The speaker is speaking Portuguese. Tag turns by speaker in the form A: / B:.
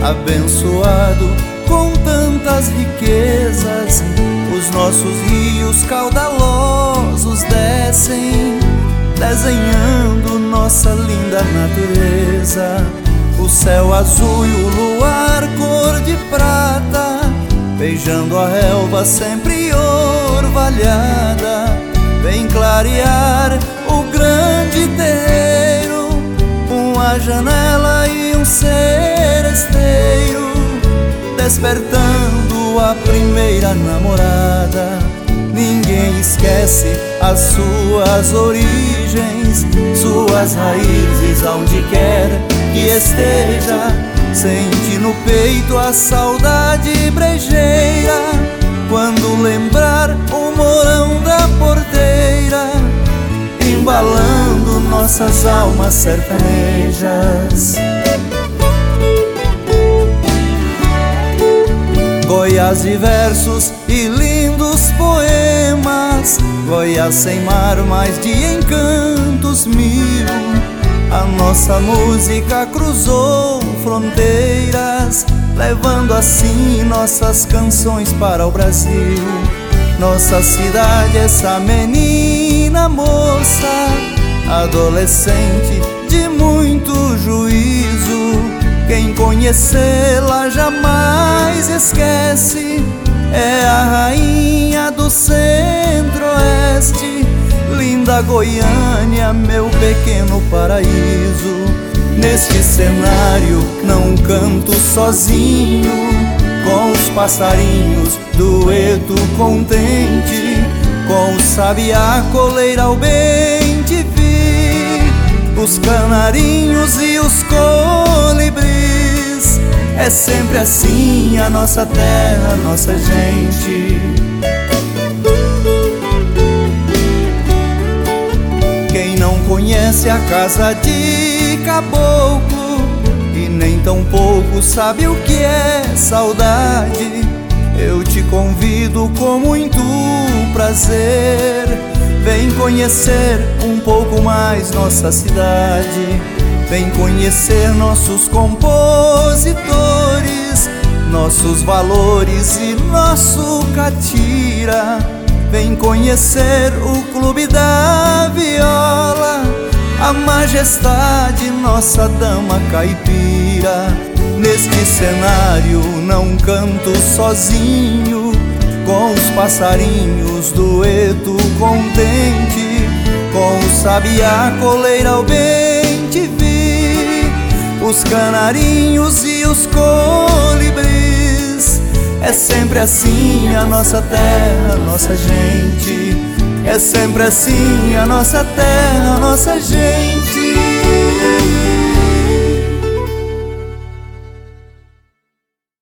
A: abençoado com tantas riquezas. Os nossos rios caudalosos descem, desenhando nossa linda natureza. O céu azul e o luar cor de prata, beijando a relva sempre orvalhada. Vem clarear o grande terreiro, uma janela e um seresteiro, despertando a primeira namorada. Ninguém esquece as suas origens, suas raízes, aonde quer que esteja. Sente no peito a saudade brejeira, quando lembrar o morão da porteira, embalando nossas almas sertanejas. Goiás de versos e lindos poemas, Goiás sem mar, mas de encantos mil. A nossa música cruzou fronteiras, levando assim nossas canções para o Brasil. Nossa cidade, essa menina moça, adolescente de muito juízo, quem conhecê-la jamais esquece. É a rainha do centro-oeste, linda Goiânia, meu pequeno paraíso. Neste cenário não canto sozinho, com os passarinhos, dueto contente, com o sabiá, coleira ao bem te vi, os canarinhos e os colibris. É sempre assim a nossa terra, a nossa gente. Quem não conhece a casa de caboclo e nem tão pouco sabe o que é saudade, eu te convido com muito prazer. Vem conhecer um pouco mais nossa cidade, vem conhecer nossos compositores, nossos valores e nosso catira. Vem conhecer o Clube da Viola, a majestade, nossa dama caipira. Neste cenário não canto sozinho, com os passarinhos, dueto contente, com o sabiá, coleira ao bem te vi, os canarinhos e os colibris. É sempre assim a nossa terra, a nossa gente. É sempre assim a nossa terra, a nossa gente.